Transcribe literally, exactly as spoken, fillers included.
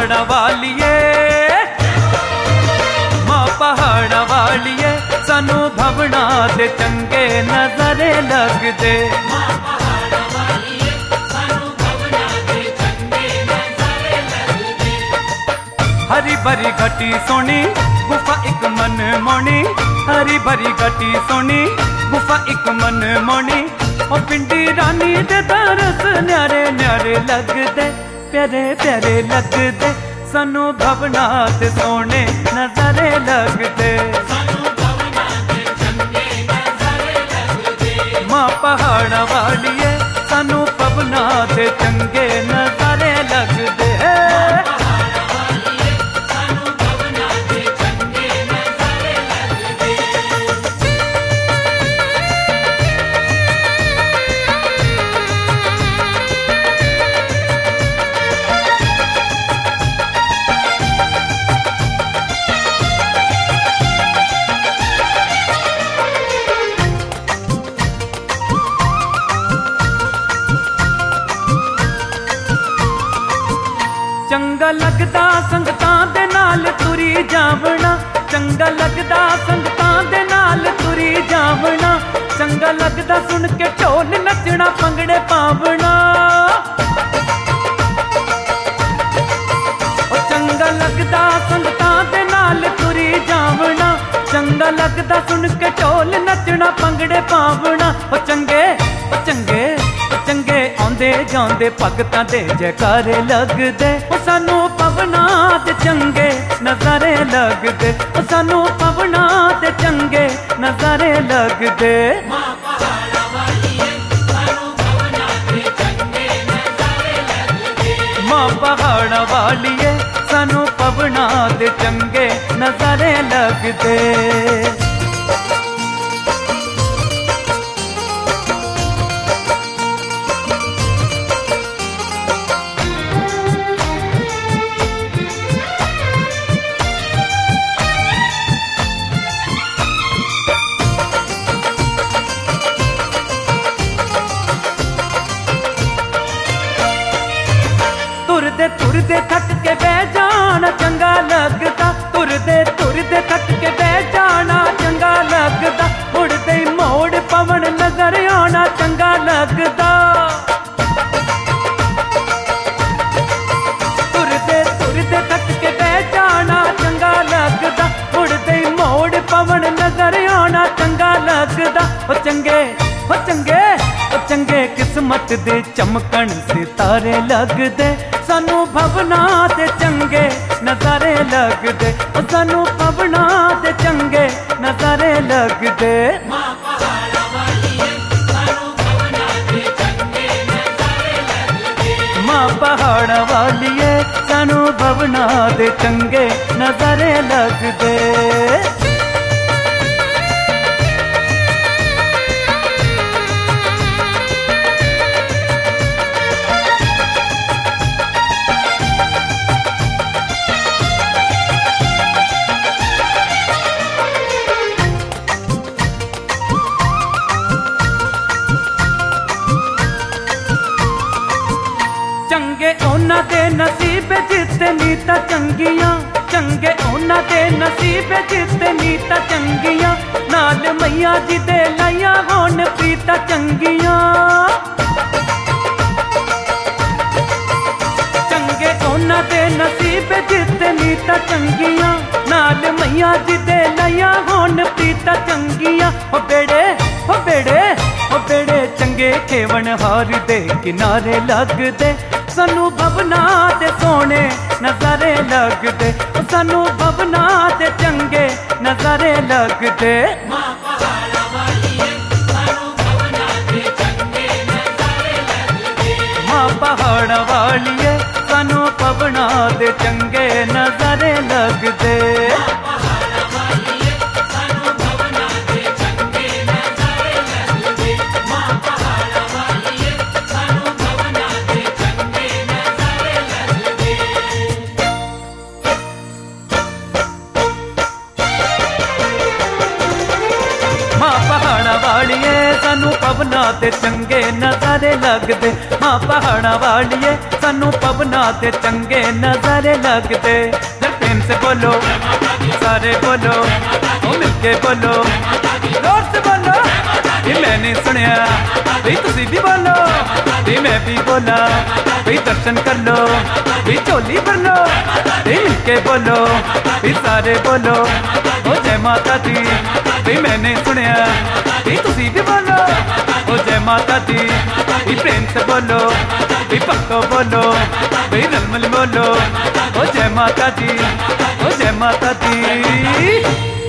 पहाड़ा वालिए, मां पहाड़ा वालिए, सानू भवना दे चंगे नजारे लगदे। हरी भरी घटी सोनी गुफा एक मन मोनी, हरी भरी घटी सोनी गुफा एक मन मोनी। ओ पिंडी रानी दे दरस न्यारे न्यारे लगदे, प्यारे प्यारे लगदे, सानू भवना ते सोने नजारे लगदे। मां पहाड़ा वालिए, सानू भवना ते चंगे नजारे लगदे। चंगा लगदा संगतां दे नाल तुरी जावना, चंगा लगदा संगतां दे नाल तुरी जावना। चंगा लगदा सुन के ढोल नचना भंगड़े पावना। ओ चंगा लगदा संगतां दे नाल तुरी जावना, चंगा लगदा सुन के ढोल नचना भंगड़े पावना। ओ चंगे ओ चंगे चंगे आंदे जांदे भगतां दे जयकारे लगदे। ओ सानू भवना ते चंगे नजारे लगदे, ओ सानू भवना ते चंगे नजारे लगदे। मां पहाड़ा वालिए, सानू भवना ते चंगे नजारे लगदे। मां पहाड़ा वालिए, सानू भवना ते चंगे नजारे लगदे। तुरदे तुरदे थक के बह जाना चंगा लगदा, तुरदे तुरदे थक के बह जाना चंगा लगदा। मुड़दे मोड़ पवन नजर आना चंगा लगदा। तुरदे तुरदे थक के बह जाना चंगा लगदा, मुड़दे मोड़ पवन नजर आना चंगा लगदा। ओ चंगे ओ चंगे ओ चंगे किस्मत दे चमकन सितारे लगदे, सानू भवना ते चंगे नजारे लगदे। ओ सानू भवना ते चंगे नजारे लगदे। मां पहाड़ा वालिए, सानू भवना ते चंगे नजारे लगदे। मां पहाड़ा वालिए, सानू भवना ते चंगे नजारे लगदे। चंगे ओना दे नसीब जिते नीता चंगियां, चंगे ओना दे नसीब जिते नीता चंगियां। नाल मैया जी दे लाइया होन प्रीता चंगियां। चंगे ओना दे नसीब जिते नीता चंगियां, नाल मैया जी दे लाइया होन प्रीता चंगियां। ओ बेड़े ओ बेड़े ओ बेड़े चंगे खेवन हार दे किनारे लगदे, सानू भवना ते सोने नजारे लगदे। सानू भवना ते चंगे नजारे लगदे। मां पहाड़ा वालिए, सानू भवना ते चंगे नजारे लगदे। मां पहाड़ा वालिए, सानू भवना ते चंगे नजारे लगदे। मां पहाड़ा वालिए, सानू पवना ते चंगे नजारे लगदे। मां पहाड़ा वालिए सानू पवना ते चंगे नजारे लगदे। जरा प्रेम से बोलो सारे बोलो, ओ मिलके बोलो, जोर से बोलो। ये मैंने सुनिया भी तुसी भी बोलो, भी मैं भी बोला, भी दर्शन कर लो, भी चोली भर लो, भी मिलके बोलो, भी सारे बोलो, ओ जय माता दी। भी मैंने सुनिया भी तुसी भी बोलो, ओ जय माता दी। भी प्रेम से बोलो, भी पक्को बोलो, भी रलमल बोलो, ओ जय माता दी, ओ जय माता दी।